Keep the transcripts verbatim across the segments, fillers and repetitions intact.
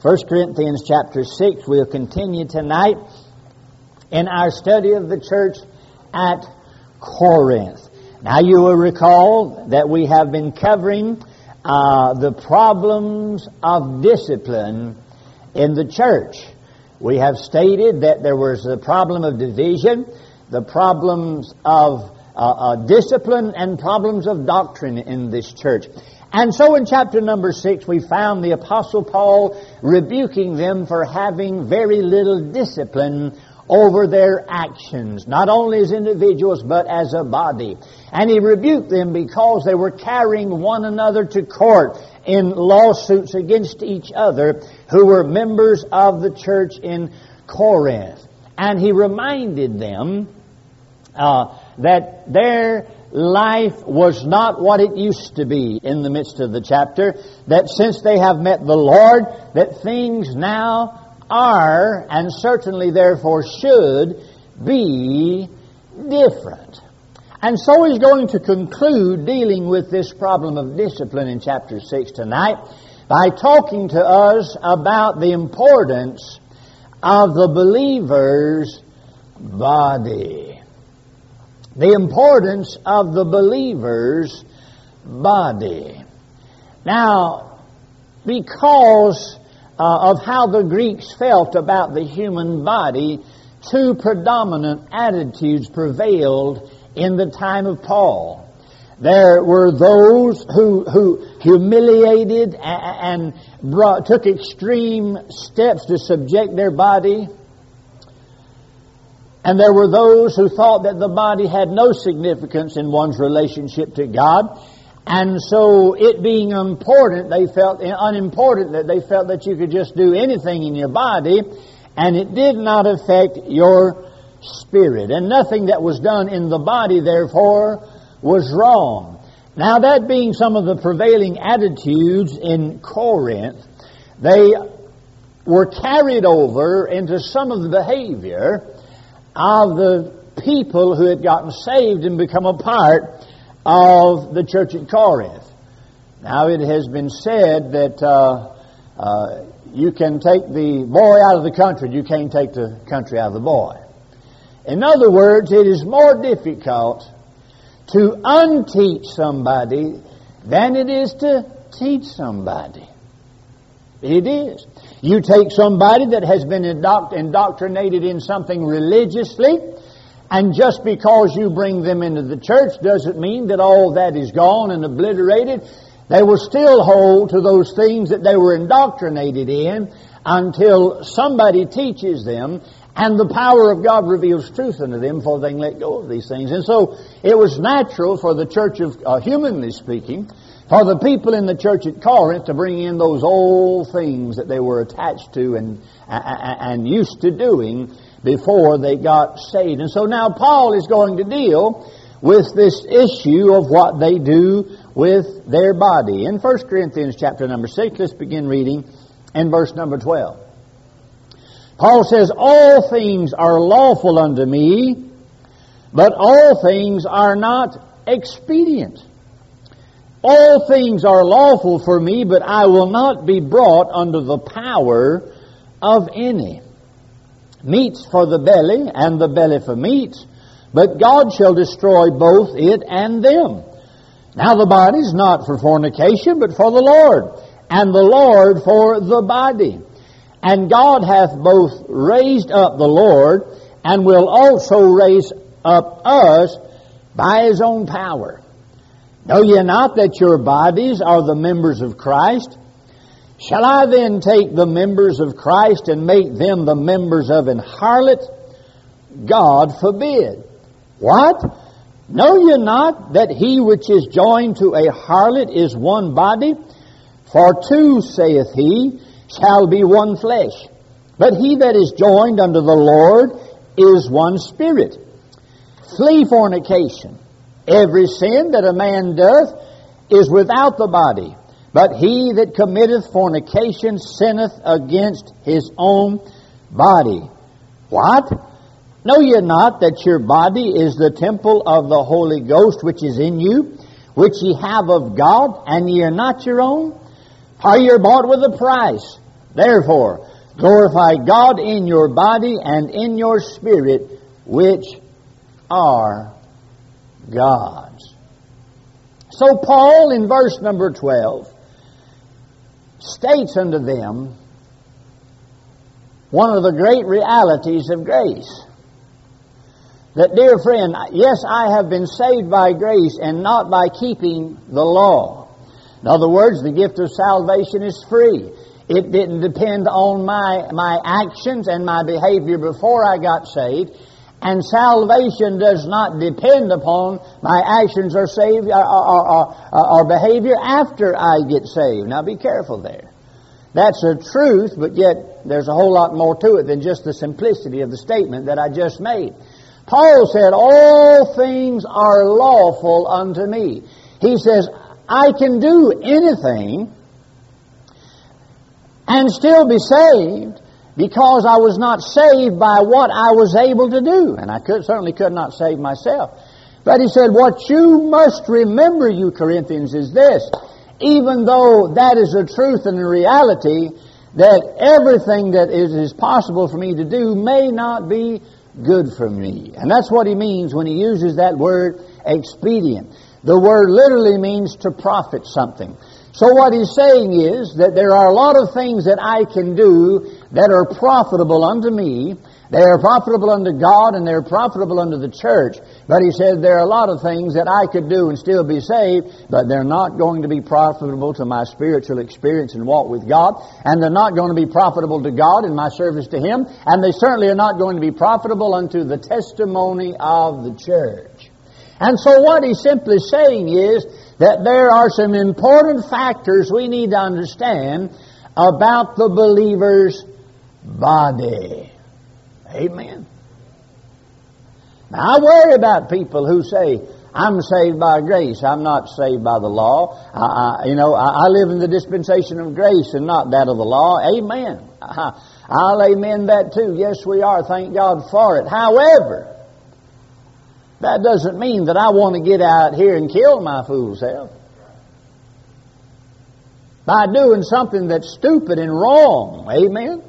First Corinthians chapter six. We'll continue tonight in our study of the church at Corinth. Now you will recall that we have been covering uh, the problems of discipline in the church. We have stated that there was the problem of division, the problems of uh, uh, discipline, and problems of doctrine in this church. And so in chapter number six, we found the Apostle Paul rebuking them for having very little discipline over their actions, not only as individuals, but as a body. And he rebuked them because they were carrying one another to court in lawsuits against each other who were members of the church in Corinth. And he reminded them uh, that their life was not what it used to be in the midst of the chapter, that since they have met the Lord, that things now are, and certainly therefore should, be different. And so he's going to conclude dealing with this problem of discipline in chapter six tonight by talking to us about the importance of the believer's body. The importance of the believer's body. Now, because uh, of how the Greeks felt about the human body, two predominant attitudes prevailed in the time of Paul. There were those who, who humiliated and brought, took extreme steps to subject their body. And there were those who thought that the body had no significance in one's relationship to God. And so it being important, they felt unimportant, that they felt that you could just do anything in your body, and it did not affect your spirit. And nothing that was done in the body, therefore, was wrong. Now, that being some of the prevailing attitudes in Corinth, they were carried over into some of the behavior of the people who had gotten saved and become a part of the church at Corinth. Now, it has been said that uh, uh, you can take the boy out of the country, you can't take the country out of the boy. In other words, it is more difficult to unteach somebody than it is to teach somebody. It is. You take somebody that has been indoct- indoctrinated in something religiously, and just because you bring them into the church doesn't mean that all that is gone and obliterated. They will still hold to those things that they were indoctrinated in until somebody teaches them and the power of God reveals truth unto them before they can let go of these things. And so it was natural for the church of, uh, humanly speaking, for the people in the church at Corinth to bring in those old things that they were attached to and, and used to doing before they got saved. And so now Paul is going to deal with this issue of what they do with their body. In First Corinthians chapter number six, let's begin reading in verse number twelve. Paul says, "All things are lawful unto me, but all things are not expedient. All things are lawful for me, but I will not be brought under the power of any. Meats for the belly, and the belly for meats, but God shall destroy both it and them. Now the body is not for fornication, but for the Lord, and the Lord for the body. And God hath both raised up the Lord, and will also raise up us by His own power. Know ye not that your bodies are the members of Christ? Shall I then take the members of Christ and make them the members of an harlot? God forbid. What? Know ye not that he which is joined to a harlot is one body? For two, saith he, shall be one flesh. But he that is joined unto the Lord is one spirit. Flee fornication. Every sin that a man doth is without the body, but he that committeth fornication sinneth against his own body. What? Know ye not that your body is the temple of the Holy Ghost which is in you, which ye have of God, and ye are not your own? For ye are bought with a price. Therefore, glorify God in your body and in your spirit, which are God's. So Paul, in verse number twelve, states unto them one of the great realities of grace. That, dear friend, yes, I have been saved by grace and not by keeping the law. In other words, the gift of salvation is free. It didn't depend on my, my actions and my behavior before I got saved. And salvation does not depend upon my actions or, saved, or, or, or, or behavior after I get saved. Now be careful there. That's a truth, but yet there's a whole lot more to it than just the simplicity of the statement that I just made. Paul said, all things are lawful unto me. He says, I can do anything and still be saved because I was not saved by what I was able to do. And I could, certainly could not save myself. But he said, what you must remember, you Corinthians, is this. Even though that is a truth and a reality, that everything that is, is possible for me to do may not be good for me. And that's what he means when he uses that word expedient. The word literally means to profit something. So what he's saying is that there are a lot of things that I can do that are profitable unto me. They are profitable unto God and they're profitable unto the church. But he said there are a lot of things that I could do and still be saved, but they're not going to be profitable to my spiritual experience and walk with God. And they're not going to be profitable to God in my service to Him. And they certainly are not going to be profitable unto the testimony of the church. And so what he's simply saying is that there are some important factors we need to understand about the believer's body. Amen. Now I worry about people who say, I'm saved by grace, I'm not saved by the law. I, I, you know, I, I live in the dispensation of grace and not that of the law. Amen. I, I'll amen that too. Yes, we are. Thank God for it. However, that doesn't mean that I want to get out here and kill my fool self by doing something that's stupid and wrong. Amen.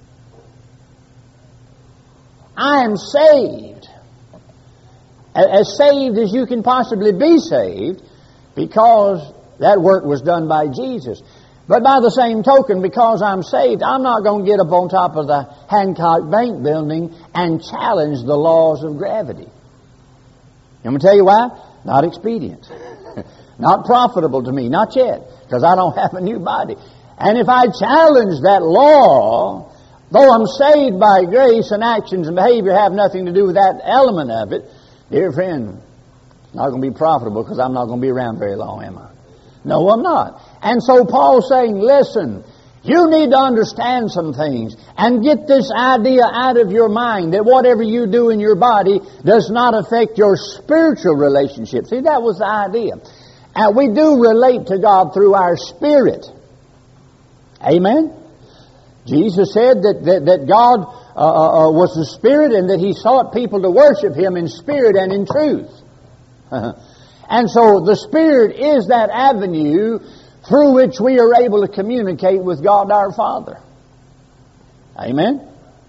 I am saved. As saved as you can possibly be saved, because that work was done by Jesus. But by the same token, because I'm saved, I'm not going to get up on top of the Hancock Bank building and challenge the laws of gravity. I'm going to tell you why? Not expedient. Not profitable to me. Not yet. Because I don't have a new body. And if I challenge that law, though I'm saved by grace and actions and behavior have nothing to do with that element of it, dear friend, it's not going to be profitable because I'm not going to be around very long, am I? No, I'm not. And so Paul's saying, listen, you need to understand some things and get this idea out of your mind that whatever you do in your body does not affect your spiritual relationship. See, that was the idea. And we do relate to God through our spirit. Amen? Jesus said that, that, that God uh, uh, was the Spirit and that He sought people to worship Him in spirit and in truth. And so the Spirit is that avenue through which we are able to communicate with God our Father. Amen?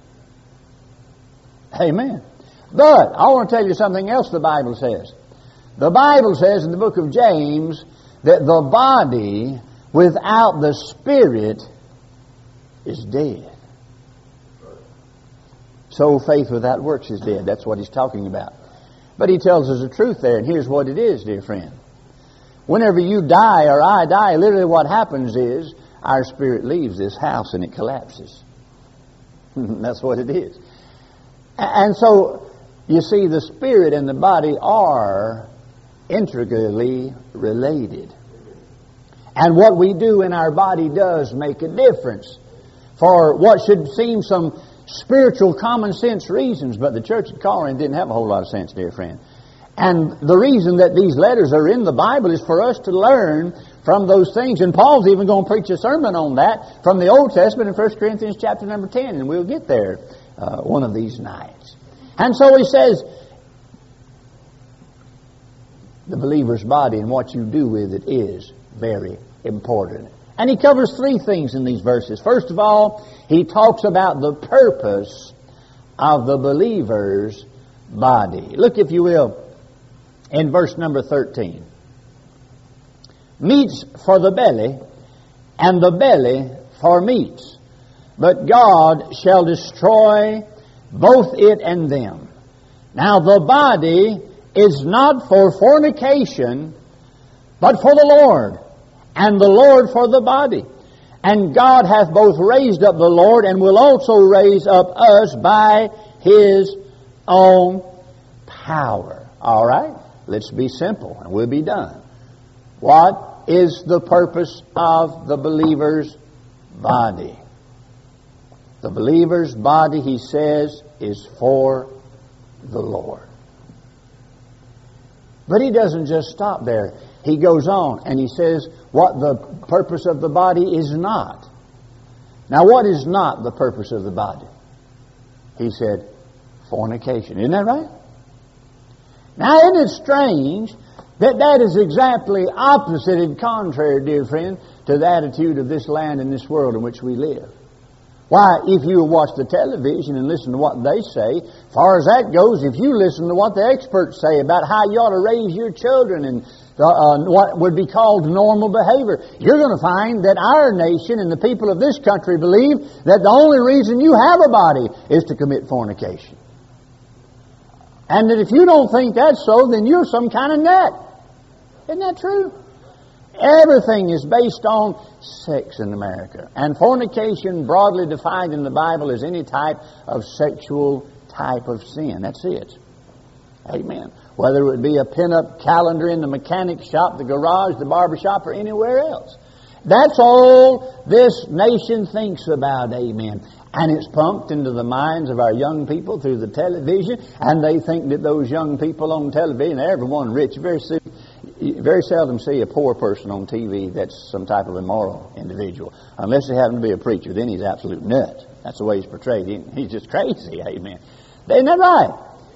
Amen. But I want to tell you something else the Bible says. The Bible says in the book of James that the body without the Spirit is dead. So faith without works is dead. That's what he's talking about. But he tells us the truth there, and here's what it is, dear friend. Whenever you die or I die, literally what happens is our spirit leaves this house and it collapses. That's what it is. And so, you see, the spirit and the body are intricately related. And what we do in our body does make a difference for what should seem some spiritual common sense reasons, but the church at Corinth didn't have a whole lot of sense, dear friend. And the reason that these letters are in the Bible is for us to learn from those things. And Paul's even going to preach a sermon on that from the Old Testament in First Corinthians chapter number ten, and we'll get there uh, one of these nights. And so he says, the believer's body and what you do with it is very important. And he covers three things in these verses. First of all, he talks about the purpose of the believer's body. Look, if you will, in verse number thirteen. Meats for the belly, and the belly for meats. But God shall destroy both it and them. Now the body is not for fornication, but for the Lord, and the Lord for the body. And God hath both raised up the Lord, and will also raise up us by His own power. All right? Let's be simple, and we'll be done. What is the purpose of the believer's body? The believer's body, he says, is for the Lord. But he doesn't just stop there. He goes on and he says what the purpose of the body is not. Now, what is not the purpose of the body? He said, fornication. Isn't that right? Now, isn't it strange that that is exactly opposite and contrary, dear friend, to the attitude of this land and this world in which we live? Why, if you watch the television and listen to what they say, as far as that goes, if you listen to what the experts say about how you ought to raise your children and uh, uh, what would be called normal behavior, you're going to find that our nation and the people of this country believe that the only reason you have a body is to commit fornication. And that if you don't think that's so, then you're some kind of nut. Isn't that true? Everything is based on sex in America. And fornication, broadly defined in the Bible, is any type of sexual type of sin. That's it. Amen. Whether it would be a pin-up calendar in the mechanic shop, the garage, the barber shop, or anywhere else. That's all this nation thinks about. Amen. And it's pumped into the minds of our young people through the television, and they think that those young people on television, everyone rich, very soon, you very seldom see a poor person on T V that's some type of immoral individual. Unless they happen to be a preacher, then he's absolute nut. That's the way he's portrayed. He, he's just crazy, amen. Isn't that right?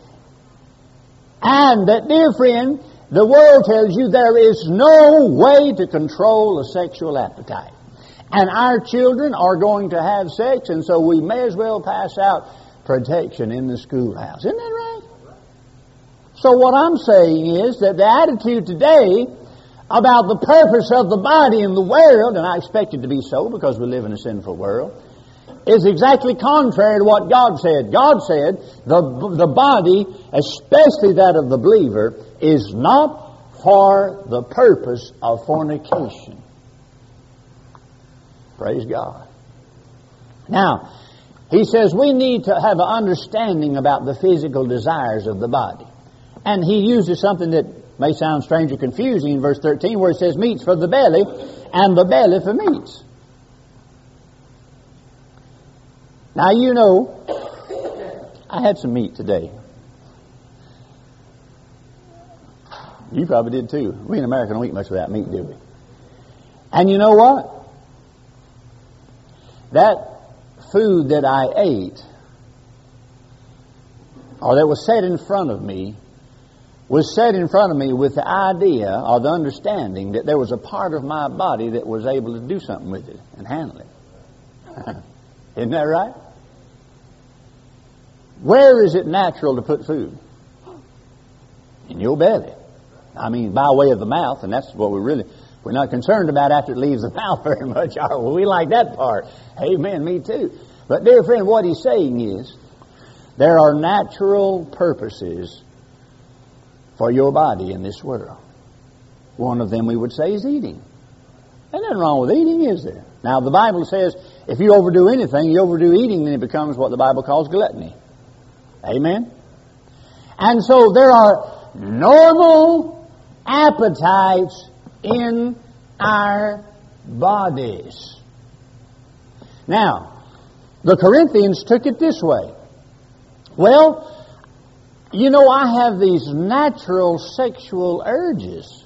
And that, dear friend, the world tells you there is no way to control a sexual appetite. And our children are going to have sex, and so we may as well pass out protection in the schoolhouse. Isn't that right? So what I'm saying is that the attitude today about the purpose of the body in the world, and I expect it to be so because we live in a sinful world, is exactly contrary to what God said. God said the, the body, especially that of the believer, is not for the purpose of fornication. Praise God. Now, he says we need to have an understanding about the physical desires of the body. And he uses something that may sound strange or confusing in verse thirteen, where it says meats for the belly and the belly for meats. Now, you know, I had some meat today. You probably did too. We in America don't eat much of that meat, do we? And you know what? That food that I ate, or that was set in front of me, was set in front of me with the idea or the understanding that there was a part of my body that was able to do something with it and handle it. Isn't that right? Where is it natural to put food? In your belly. I mean, by way of the mouth, and that's what we really, we're not concerned about after it leaves the mouth very much, are we? We like that part. Amen, me too. But dear friend, what he's saying is, there are natural purposes for your body in this world. One of them we would say is eating. There's nothing wrong with eating, is there? Now, the Bible says if you overdo anything, you overdo eating, then it becomes what the Bible calls gluttony. Amen? And so there are normal appetites in our bodies. Now, the Corinthians took it this way. Well, you know, I have these natural sexual urges.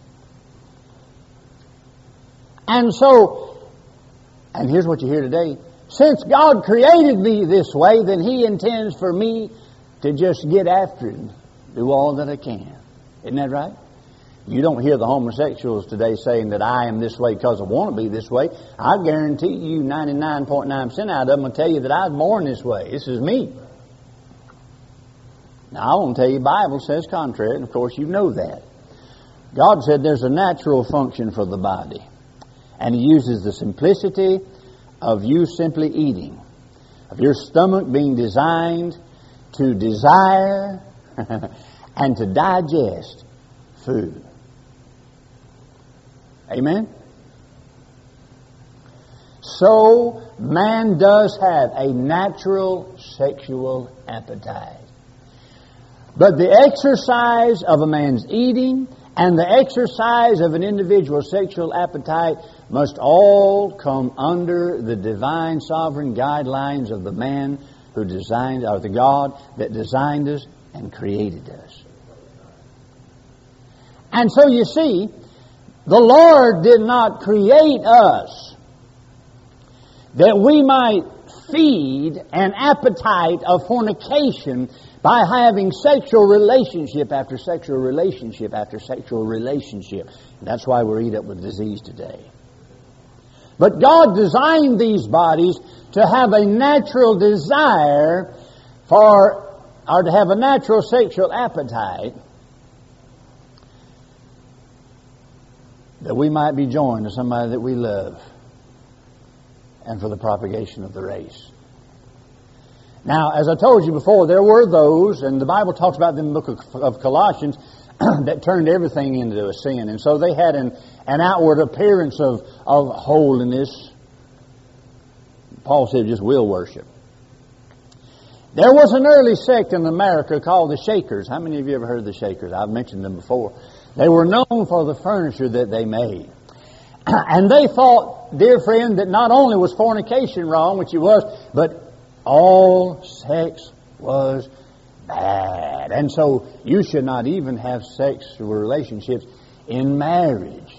And so, and here's what you hear today. Since God created me this way, then He intends for me to just get after it, do all that I can. Isn't that right? You don't hear the homosexuals today saying that I am this way because I want to be this way. I guarantee you ninety-nine point nine percent out of them will tell you that I was born this way. This is me. Now, I won't tell you the Bible says contrary, and of course you know that. God said there's a natural function for the body. And He uses the simplicity of you simply eating, of your stomach being designed to desire and to digest food. Amen? So, man does have a natural sexual appetite. But the exercise of a man's eating and the exercise of an individual's sexual appetite must all come under the divine sovereign guidelines of the man who designed, or the God that designed us and created us. And so you see, the Lord did not create us that we might feed an appetite of fornication by having sexual relationship after sexual relationship after sexual relationship. And that's why we're eat up with disease today. But God designed these bodies to have a natural desire for, or to have a natural sexual appetite, that we might be joined to somebody that we love and for the propagation of the race. Now, as I told you before, there were those, and the Bible talks about them in the book of, of Colossians, that turned everything into a sin. And so they had an, an outward appearance of, of holiness. Paul said just will worship. There was an early sect in America called the Shakers. How many of you ever heard of the Shakers? I've mentioned them before. They were known for the furniture that they made. And they thought, dear friend, that not only was fornication wrong, which it was, but all sex was bad. And so you should not even have sexual relationships in marriage.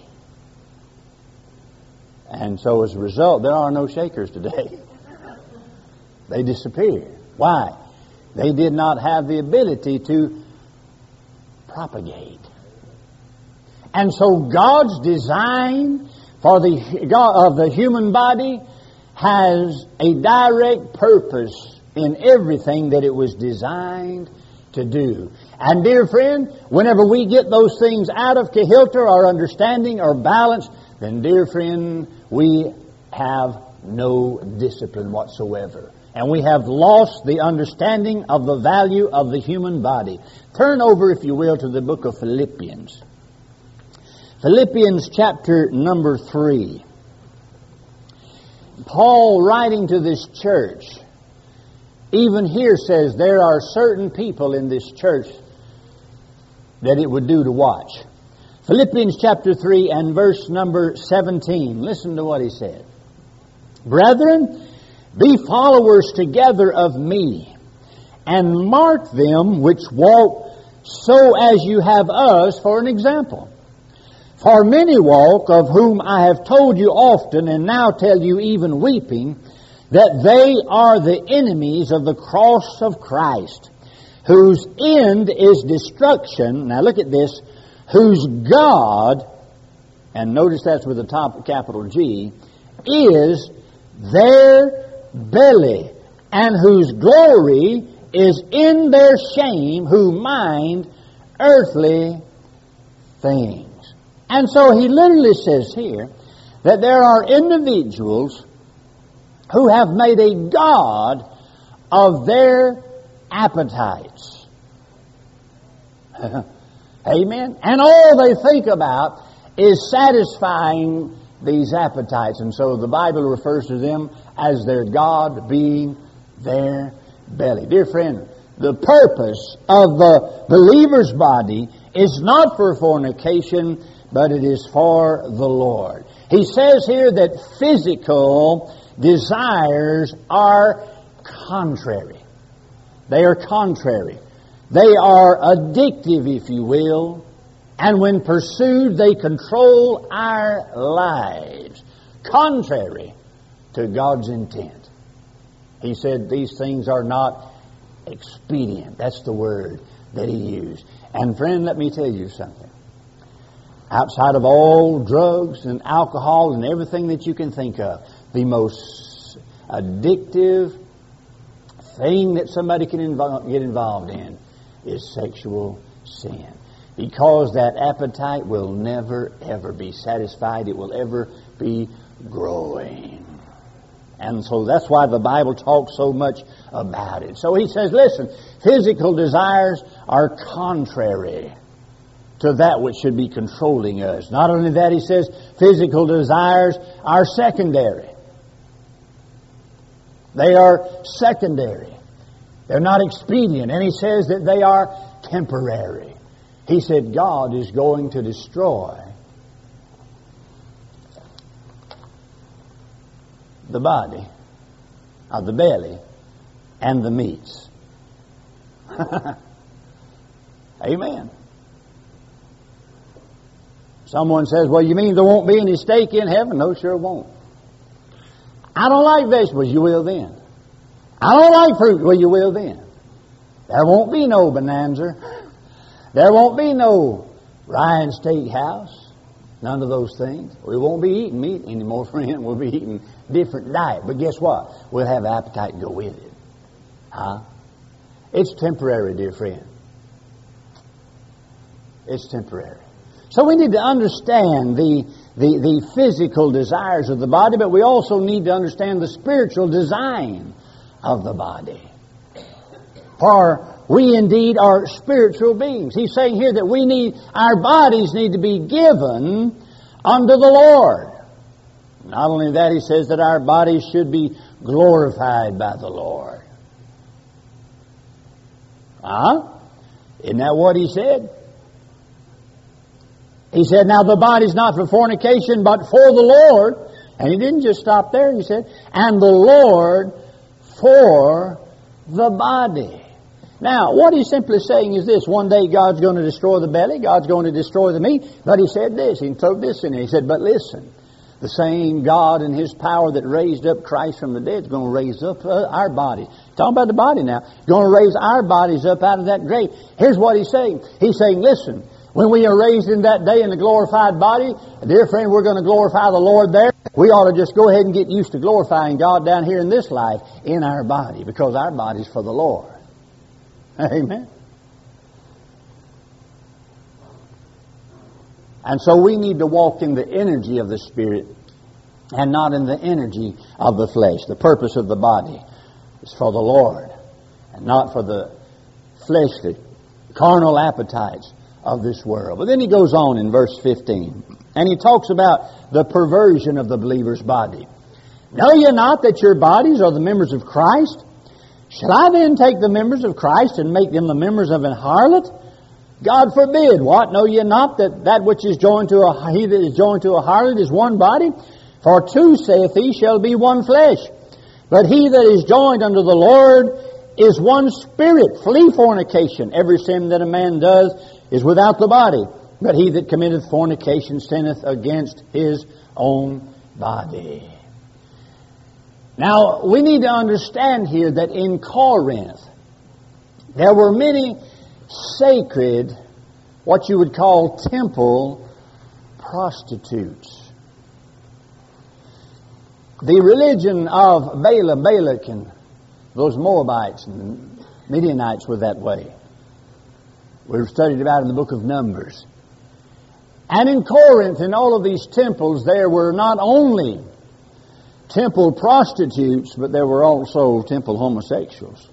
And so as a result, there are no Shakers today. They disappeared. Why? They did not have the ability to propagate. And so God's design for the of the human body has a direct purpose in everything that it was designed to do. And dear friend, whenever we get those things out of kilter or understanding or balance, then dear friend, we have no discipline whatsoever. And we have lost the understanding of the value of the human body. Turn over, if you will, to the book of Philippians. Philippians chapter number three. Paul, writing to this church, even here says there are certain people in this church that it would do to watch. Philippians chapter three and verse number seventeen. Listen to what he said. Brethren, be followers together of me, and mark them which walk so as you have us for an example. For many walk, of whom I have told you often, and now tell you even weeping, that they are the enemies of the cross of Christ, whose end is destruction. Now look at this. Whose God, and notice that's with a top capital G, is their belly, and whose glory is in their shame, who mind earthly things. And so he literally says here that there are individuals who have made a god of their appetites. Amen? And all they think about is satisfying these appetites. And so the Bible refers to them as their God being their belly. Dear friend, the purpose of the believer's body is not for fornication, but it is for the Lord. He says here that physical desires are contrary. They are contrary. They are addictive, if you will, and when pursued, they control our lives, contrary to God's intent. He said these things are not expedient. That's the word that he used. And friend, let me tell you something. outside of all drugs and alcohol and everything that you can think of, the most addictive thing that somebody can involve, get involved in is sexual sin. Because that appetite will never, ever be satisfied. It will ever be growing. And so that's why the Bible talks so much about it. So he says, listen, physical desires are contrary to that which should be controlling us. Not only that, he says, physical desires are secondary. They are secondary. They're not expedient. And he says that they are temporary. He said God is going to destroy the body of the belly and the meats. Amen. Someone says, well, you mean there won't be any steak in heaven? No, sure won't. I don't like vegetables. You will then. I don't like fruit. Well, you will then. There won't be no bonanza. There won't be no Ryan Steakhouse. None of those things. We won't be eating meat anymore, friend. We'll be eating different diet. But guess what? We'll have appetite to go with it. Huh? It's temporary, dear friend. It's temporary. So we need to understand the, the, the physical desires of the body, but we also need to understand the spiritual design of the body. For we indeed are spiritual beings. He's saying here that we need, our bodies need to be given unto the Lord. Not only that, he says that our bodies should be glorified by the Lord. Huh? Isn't that what he said? He said, now the body's not for fornication, but for the Lord. And he didn't just stop there. He said, and the Lord for the body. Now, what he's simply saying is this. One day God's going to destroy the belly. God's going to destroy the meat. But he said this. He took this in. He said, but listen. The same God in His power that raised up Christ from the dead is going to raise up uh, our body. Talking about the body now. Going to raise our bodies up out of that grave. Here's what he's saying. He's saying, listen. When we are raised in that day in the glorified body, dear friend, we're going to glorify the Lord there. We ought to just go ahead and get used to glorifying God down here in this life in our body, because our body's for the Lord. Amen. And so we need to walk in the energy of the Spirit and not in the energy of the flesh. The purpose of the body is for the Lord and not for the fleshly, carnal appetites of this world. But then he goes on in verse fifteen, and he talks about the perversion of the believer's body. Know ye not that your bodies are the members of Christ? Shall I then take the members of Christ and make them the members of an harlot? God forbid. What? Know ye not that that which is joined to a, he that is joined to a harlot is one body? For two, saith he, shall be one flesh. But he that is joined unto the Lord is one spirit. Flee fornication. Every sin that a man does is without the body. But he that committeth fornication sinneth against his own body. Now, we need to understand here that in Corinth, there were many sacred, what you would call temple prostitutes. The religion of Balaam, Balak, and those Moabites and Midianites were that way. We've studied about in the book of Numbers. And in Corinth, in all of these temples, there were not only temple prostitutes, but there were also temple homosexuals.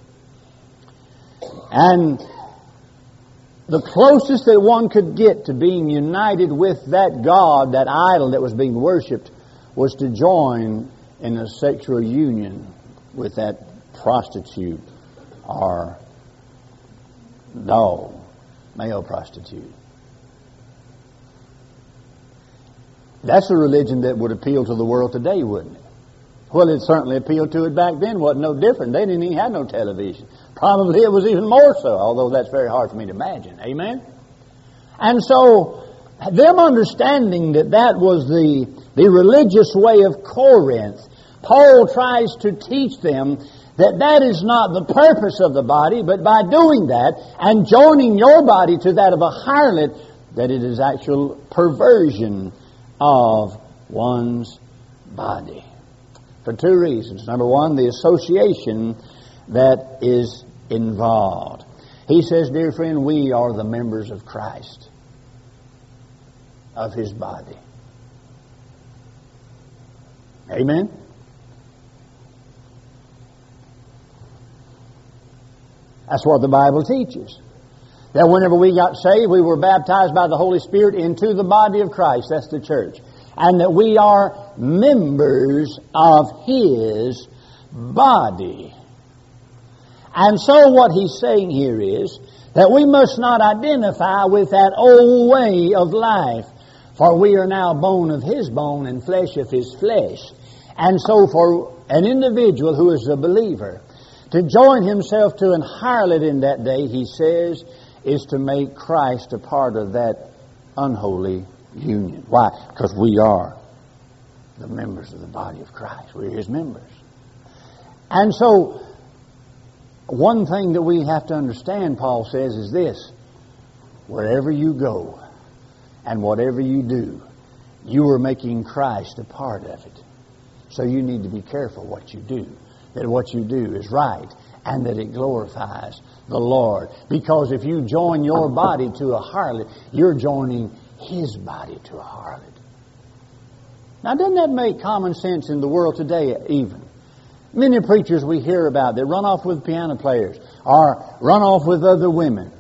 And the closest that one could get to being united with that god, that idol that was being worshipped, was to join in a sexual union with that prostitute or dog, male prostitute. That's a religion that would appeal to the world today, wouldn't it? Well, it certainly appealed to it back then. It wasn't no different. They didn't even have no television. Probably it was even more so, although that's very hard for me to imagine. Amen? And so, them understanding that that was the, the religious way of Corinth, Paul tries to teach them that that is not the purpose of the body, but by doing that and joining your body to that of a harlot, that it is actual perversion of one's body. For two reasons. Number one, the association that is involved. He says, dear friend, we are the members of Christ, of His body. Amen? That's what the Bible teaches. That whenever we got saved, we were baptized by the Holy Spirit into the body of Christ. That's the church. And that we are members of His body. And so what he's saying here is that we must not identify with that old way of life. For we are now bone of His bone and flesh of His flesh. And so for an individual who is a believer to join himself to an harlot in that day, he says, is to make Christ a part of that unholy union. Why? Because we are the members of the body of Christ. We're His members. And so, one thing that we have to understand, Paul says, is this. Wherever you go and whatever you do, you are making Christ a part of it. So you need to be careful what you do. That what you do is right and that it glorifies the Lord. Because if you join your body to a harlot, you're joining His body to a harlot. Now, doesn't that make common sense in the world today even? Many preachers we hear about, they run off with piano players or run off with other women.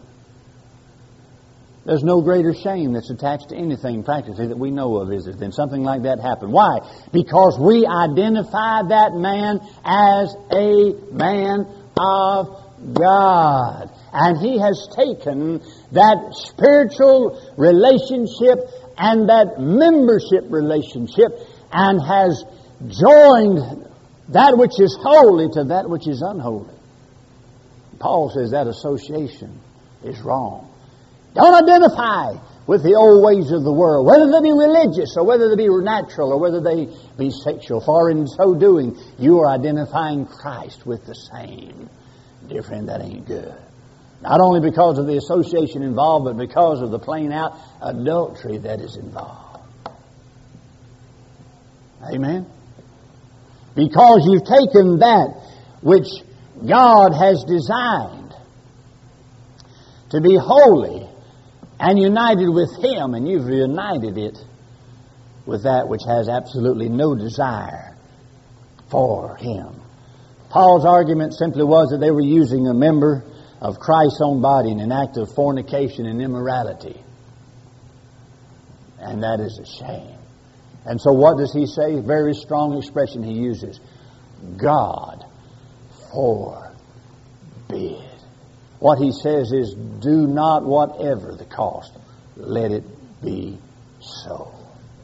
There's no greater shame that's attached to anything practically that we know of, is it, than something like that happen. Why? Because we identify that man as a man of God. And he has taken that spiritual relationship and that membership relationship and has joined that which is holy to that which is unholy. Paul says that association is wrong. Don't identify with the old ways of the world, whether they be religious or whether they be natural or whether they be sexual. For in so doing, you are identifying Christ with the same. Dear friend, that ain't good. Not only because of the association involved, but because of the plain out adultery that is involved. Amen? Because you've taken that which God has designed to be holy and united with Him, and you've united it with that which has absolutely no desire for Him. Paul's argument simply was that they were using a member of Christ's own body in an act of fornication and immorality. And that is a shame. And so what does he say? Very strong expression he uses. God forbid. What he says is, do not, whatever the cost, let it be so.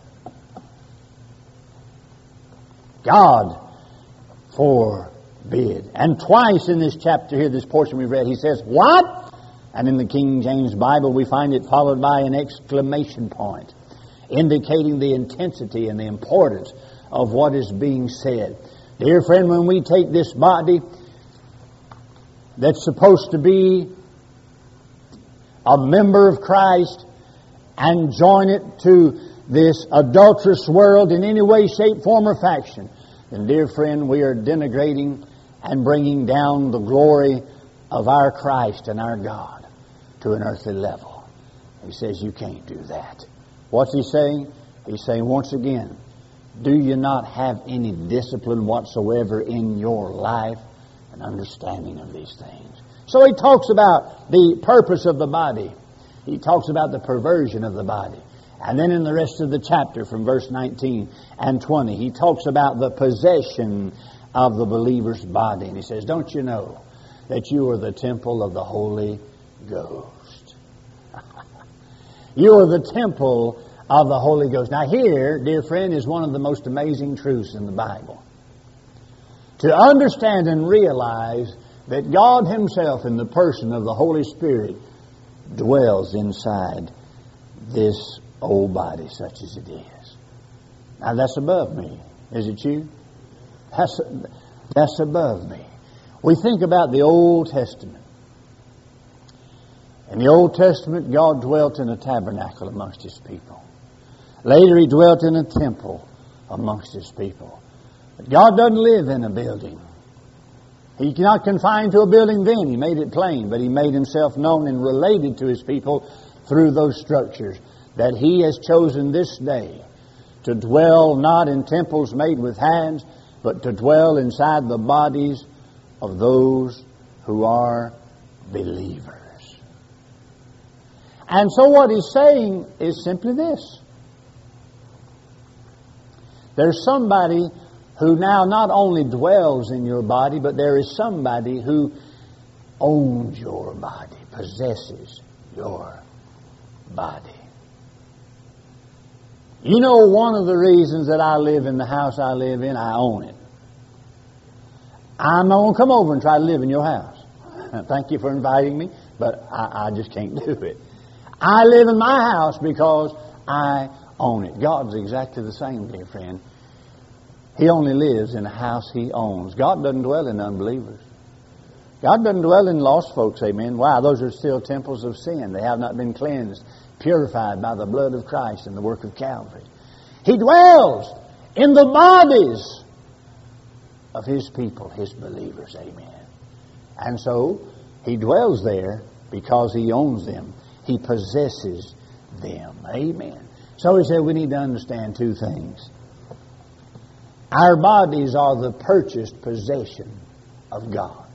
God forbid. And twice in this chapter here, this portion we read, he says, what? And in the King James Bible, we find it followed by an exclamation point, indicating the intensity and the importance of what is being said. Dear friend, when we take this body that's supposed to be a member of Christ and join it to this adulterous world in any way, shape, form, or fashion, then, dear friend, we are denigrating and bringing down the glory of our Christ and our God to an earthly level. He says you can't do that. What's he saying? He's saying, once again, do you not have any discipline whatsoever in your life and understanding of these things? So he talks about the purpose of the body. He talks about the perversion of the body. And then in the rest of the chapter, from verse nineteen and twenty, he talks about the possession of the believer's body. And he says, don't you know that you are the temple of the Holy Ghost? You are the temple of the Holy Ghost. Now here, dear friend, is one of the most amazing truths in the Bible. To understand and realize that God Himself in the person of the Holy Spirit dwells inside this old body such as it is. Now that's above me. Is it you? That's, that's above me. We think about the Old Testament. In the Old Testament, God dwelt in a tabernacle amongst His people. Later, He dwelt in a temple amongst His people. But God doesn't live in a building. He's not confined to a building then. He made it plain, but He made Himself known and related to His people through those structures that He has chosen this day to dwell not in temples made with hands, but to dwell inside the bodies of those who are believers. And so what He's saying is simply this. There's somebody who now not only dwells in your body, but there is somebody who owns your body, possesses your body. You know, one of the reasons that I live in the house I live in, I own it. I'm not going to come over and try to live in your house. Thank you for inviting me, but I, I just can't do it. I live in my house because I own it. God's exactly the same, dear friend. He only lives in a house He owns. God doesn't dwell in unbelievers. God doesn't dwell in lost folks, amen. Wow, those are still temples of sin. They have not been cleansed, purified by the blood of Christ and the work of Calvary. He dwells in the bodies of His people, His believers, amen. And so, He dwells there because He owns them. He possesses them. Amen. So he said we need to understand two things. Our bodies are the purchased possession of God.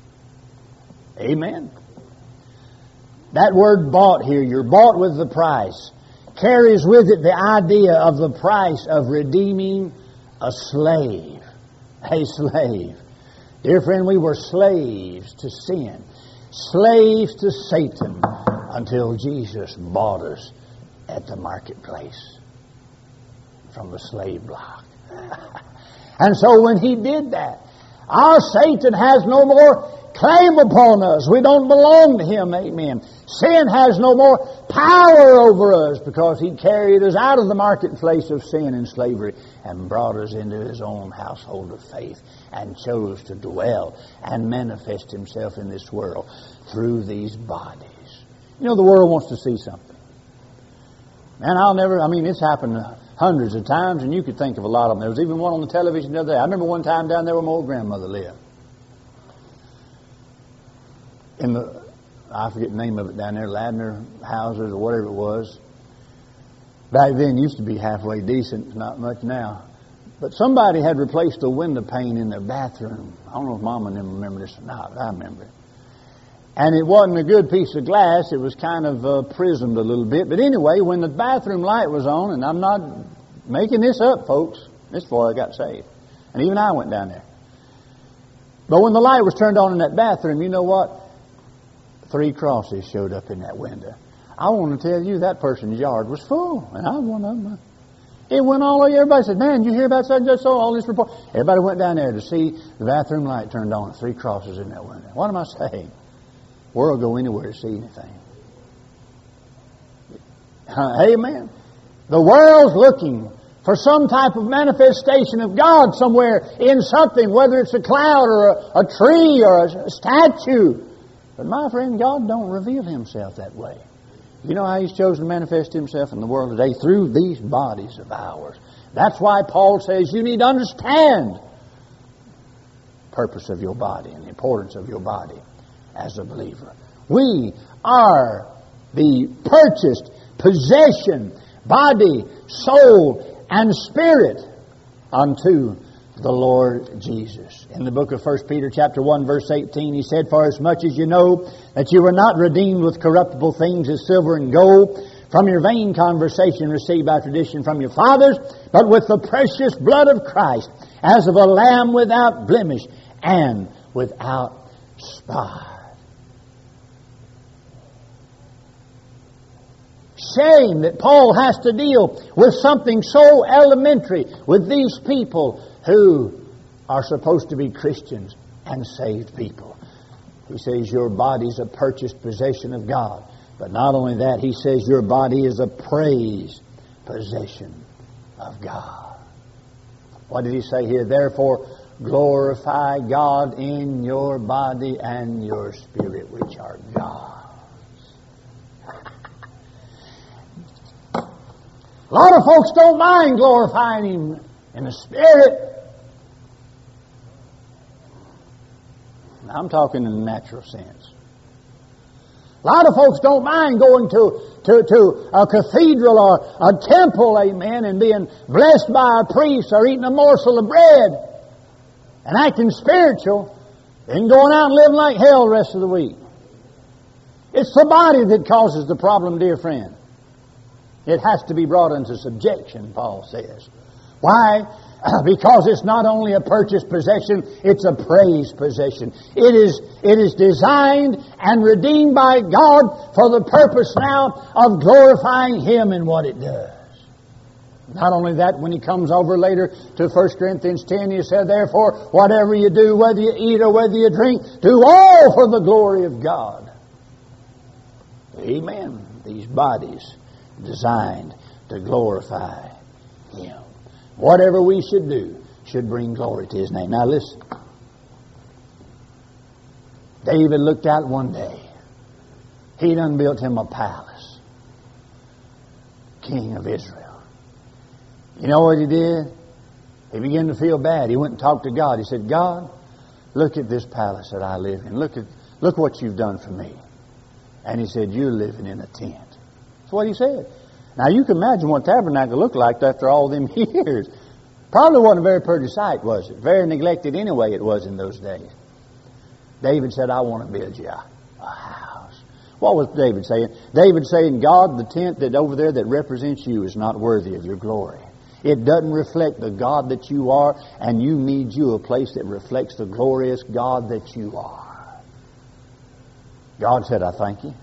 Amen. That word bought here, you're bought with the price, carries with it the idea of the price of redeeming a slave. A slave. Dear friend, we were slaves to sin, slaves to Satan, until Jesus bought us at the marketplace from the slave block. And so when He did that, our Satan has no more claim upon us. We don't belong to him, amen. Sin has no more power over us because He carried us out of the marketplace of sin and slavery and brought us into His own household of faith and chose to dwell and manifest Himself in this world through these bodies. You know, the world wants to see something. And I'll never, I mean, it's happened hundreds of times, and you could think of a lot of them. There was even one on the television the other day. I remember one time down there where my old grandmother lived. In the, I forget the name of it down there, Ladner houses or whatever it was. Back then it used to be halfway decent, not much now. But somebody had replaced a window pane in their bathroom. I don't know if Mama and them remember this or not, but I remember it. And it wasn't a good piece of glass. It was kind of uh, prismed a little bit. But anyway, when the bathroom light was on, and I'm not making this up, folks. This before I got saved. And even I went down there. But when the light was turned on in that bathroom, you know what? Three crosses showed up in that window. I want to tell you that person's yard was full. And I was one of them. It went all over. Everybody said, man, did you hear about such and such? All this report. Everybody went down there to see the bathroom light turned on. Three crosses in that window. What am I saying? World go anywhere to see anything. Amen. The world's looking for some type of manifestation of God somewhere in something, whether it's a cloud or a, a tree or a, a statue. But my friend, God don't reveal Himself that way. You know how He's chosen to manifest Himself in the world today? Through these bodies of ours. That's why Paul says you need to understand the purpose of your body and the importance of your body as a believer. We are the purchased possession, body, soul, and spirit unto the Lord Jesus. In the book of First Peter chapter one, verse eighteen, he said, for as much as you know that you were not redeemed with corruptible things as silver and gold from your vain conversation received by tradition from your fathers, but with the precious blood of Christ, as of a lamb without blemish and without spot. Shame that Paul has to deal with something so elementary with these people who are supposed to be Christians and saved people. He says your body's a purchased possession of God. But not only that, he says your body is a praised possession of God. What did he say here? Therefore, glorify God in your body and your spirit, which are God's. A lot of folks don't mind glorifying Him in the Spirit. I'm talking in the natural sense. A lot of folks don't mind going to, to, to a cathedral or a temple, amen, and being blessed by a priest or eating a morsel of bread and acting spiritual and going out and living like hell the rest of the week. It's the body that causes the problem, dear friend. It has to be brought into subjection, Paul says. Why? Because it's not only a purchased possession, it's a praised possession. It is, it is designed and redeemed by God for the purpose now of glorifying Him in what it does. Not only that, when he comes over later to First Corinthians ten, he said, therefore, whatever you do, whether you eat or whether you drink, do all for the glory of God. Amen. These bodies designed to glorify Him. Whatever we should do should bring glory to His name. Now listen. David looked out one day. He done built him a palace. King of Israel. You know what he did? He began to feel bad. He went and talked to God. He said, God, look at this palace that I live in. Look at look what you've done for me. And he said, you're living in a tent. That's what he said. Now you can imagine what tabernacle looked like after all them years. Probably wasn't a very pretty sight, was it? Very neglected anyway it was in those days. David said, I want to build you a, a house. What was David saying? David saying, God, the tent that over there that represents you is not worthy of your glory. It doesn't reflect the God that you are, and you need you a place that reflects the glorious God that you are. God said, I thank you.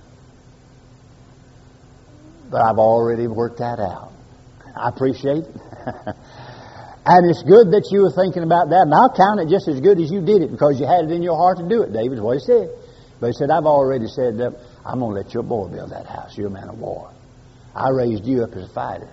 But I've already worked that out. I appreciate it. And it's good that you were thinking about that. And I'll count it just as good as you did it because you had it in your heart to do it, David, is what he said. But he said, I've already said that I'm going to let your boy build that house. You're a man of war. I raised you up as a fighter.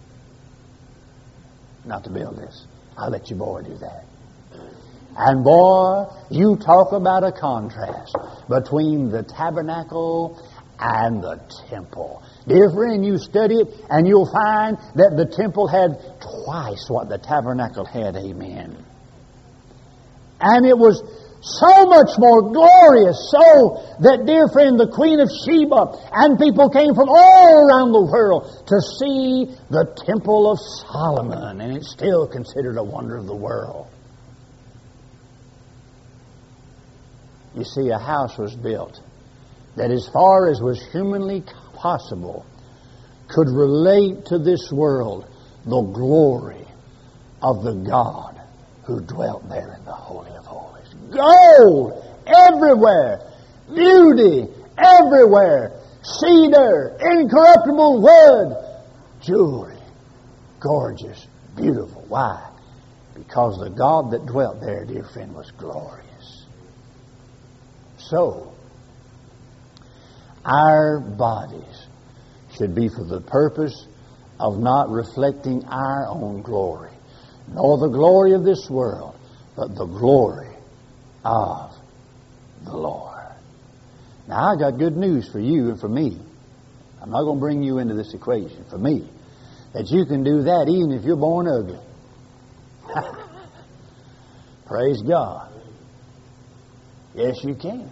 Not to build this. I'll let your boy do that. And boy, you talk about a contrast between the tabernacle and the temple. Dear friend, you study it and you'll find that the temple had twice what the tabernacle had. Amen. And it was so much more glorious, so that, dear friend, the Queen of Sheba and people came from all around the world to see the Temple of Solomon, and it's still considered a wonder of the world. You see, a house was built that, as far as was humanly possible, could relate to this world the glory of the God who dwelt there in the Holy of Holies. Gold everywhere, beauty everywhere, cedar, incorruptible wood, jewelry, gorgeous, beautiful. Why? Because the God that dwelt there, dear friend, was glorious. So, our bodies should be for the purpose of not reflecting our own glory, nor the glory of this world, but the glory of the Lord. Now, I got good news for you and for me. I'm not going to bring you into this equation. For me, that you can do that even if you're born ugly. Praise God. Yes, you can.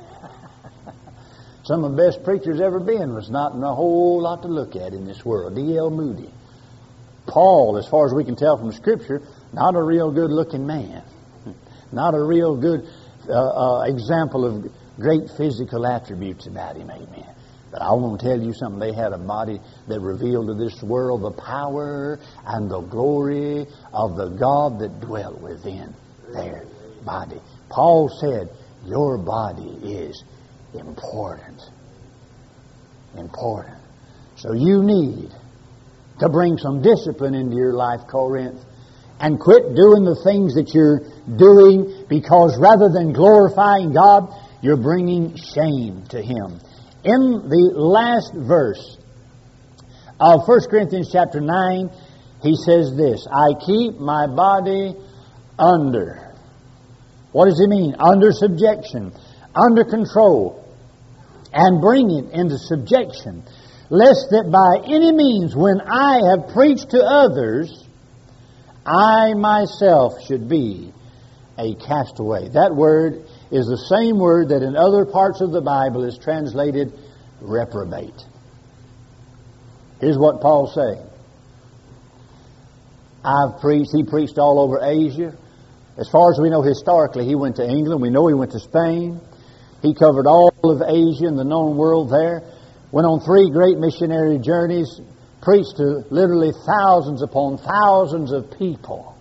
Some of the best preachers ever been was not a whole lot to look at in this world. D L Moody. Paul, as far as we can tell from Scripture, not a real good-looking man. Not a real good uh, uh, example of great physical attributes about him, amen. But I want to tell you something. They had a body that revealed to this world the power and the glory of the God that dwelt within their body. Paul said, your body is important. Important. So you need to bring some discipline into your life, Corinth, and quit doing the things that you're doing, because rather than glorifying God, you're bringing shame to Him. In the last verse of First Corinthians chapter nine, he says this, I keep my body under. What does he mean? Under subjection, under control, and bring it into subjection, lest that by any means, when I have preached to others, I myself should be a castaway. That word is the same word that in other parts of the Bible is translated reprobate. Here's what Paul's saying. I've preached, he preached all over Asia. As far as we know historically, he went to England. We know he went to Spain. He covered all of Asia and the known world there. Went on three great missionary journeys. Preached to literally thousands upon thousands of people.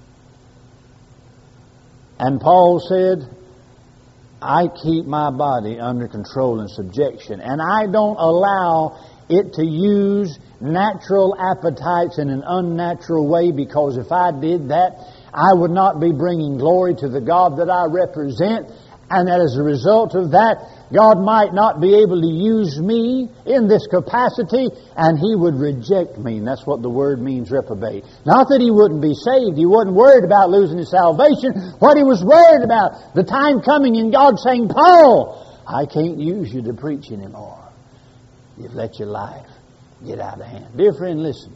And Paul said, I keep my body under control and subjection. And I don't allow it to use natural appetites in an unnatural way, because if I did that, I would not be bringing glory to the God that I represent, and that as a result of that, God might not be able to use me in this capacity, and He would reject me. And that's what the word means, reprobate. Not that he wouldn't be saved. He wasn't worried about losing his salvation. What he was worried about, the time coming and God saying, Paul, I can't use you to preach anymore. You've let your life get out of hand. Dear friend, listen.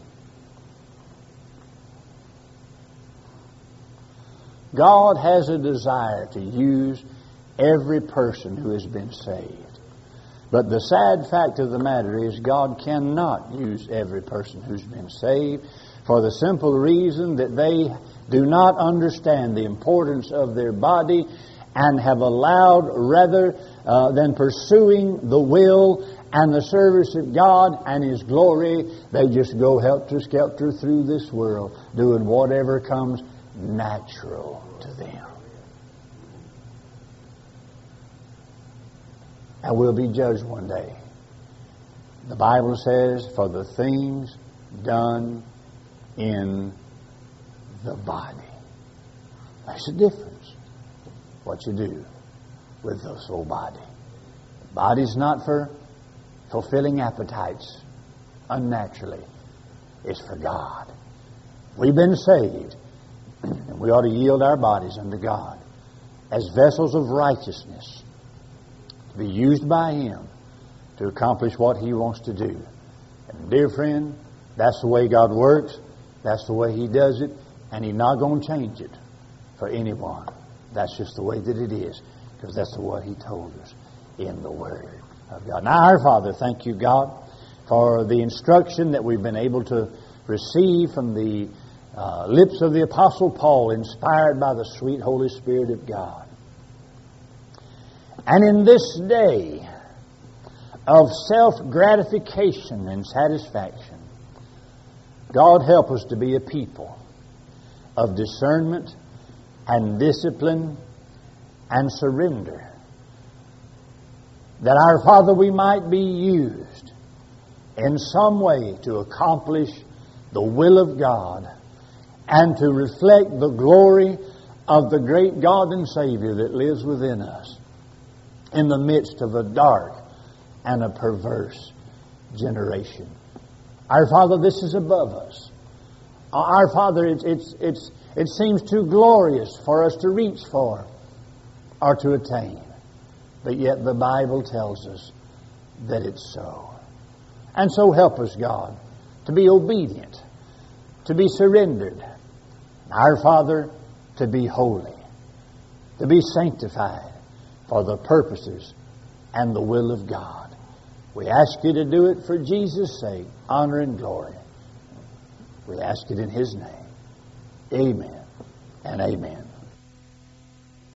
God has a desire to use every person who has been saved. But the sad fact of the matter is God cannot use every person who's been saved, for the simple reason that they do not understand the importance of their body and have allowed, rather uh, than pursuing the will and the service of God and His glory, they just go helter-skelter through this world, doing whatever comes natural to them. And we'll be judged one day. The Bible says, for the things done in the body. There's a difference what you do with the soul body. The body's not for fulfilling appetites unnaturally. It's for God. We've been saved, and we ought to yield our bodies unto God as vessels of righteousness, to be used by Him to accomplish what He wants to do. And dear friend, that's the way God works. That's the way He does it. And He's not going to change it for anyone. That's just the way that it is, because that's what He told us in the Word of God. Now, our Father, thank you, God, for the instruction that we've been able to receive from the uh, lips of the Apostle Paul, inspired by the sweet Holy Spirit of God. And in this day of self-gratification and satisfaction, God, help us to be a people of discernment and discipline and surrender, that our Father, we might be used in some way to accomplish the will of God and to reflect the glory of the great God and Savior that lives within us in the midst of a dark and a perverse generation. Our Father, this is above us. Our Father, it's, it's, it's, it seems too glorious for us to reach for or to attain. But yet the Bible tells us that it's so. And so help us, God, to be obedient, to be surrendered. Our Father, to be holy, to be sanctified for the purposes and the will of God. We ask you to do it for Jesus' sake, honor and glory. We ask it in His name. Amen and amen.